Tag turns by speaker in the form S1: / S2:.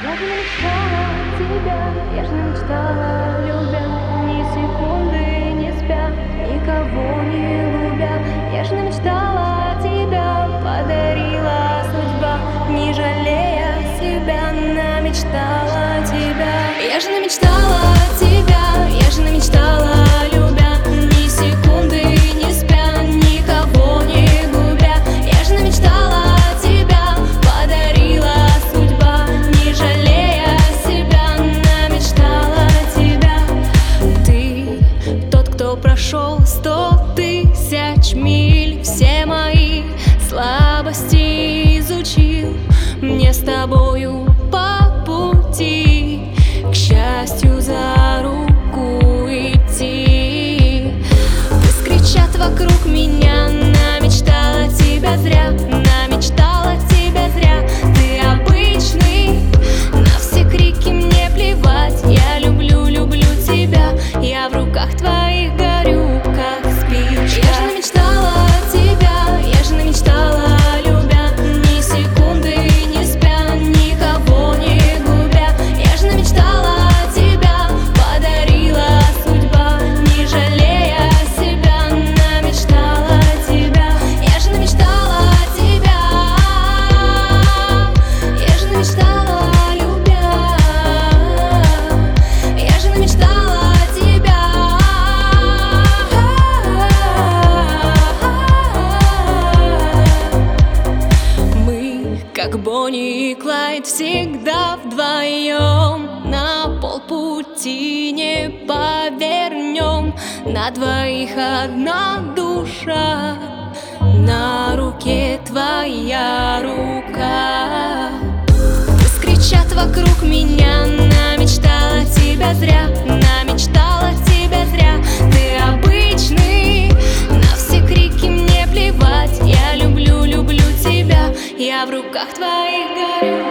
S1: Я же мечтала тебя, я же мечтала, любя, ни секунды не спя, никого не губя. Я же мечтала тебя, подарила судьба, не жалея себя, намечтала тебя. Я же мечтала тебя, я же мечтала, любя, ни секунды не спя, никого не губя. Я же мечтала тебя, подарила судьба, не жалея себя, намечтала тебя. Ты тот, кто прошел 100 000 миль, все мои слабости изучил, мне с тобою по пути, к счастью, за руку идти. Пусть кричат вокруг меня, намечтала тебя зря, намечтала тебя зря. Ты обычный, на все крики мне плевать. Я люблю, люблю тебя, я в руках твоих горю, как спичка. Я же намечтала тебя, я же намечтала, любя, ни секунды не спя, никого не губя. Я же намечтала тебя, подарила судьба, не жалея себя, намечтала тебя. Я же намечтала тебя, я же намечтала, любя, я же намечтала тебя. Мы, как Бонни и Клайд, всегда вдвоем, на полпути не повернем. На двоих одна душа, на руке твоя рука. Пусть кричат вокруг меня, намечтала тебя зря, намечтала тебя зря. Ты обычный, на все крики мне плевать. Я люблю, люблю тебя, я в руках твоих горю.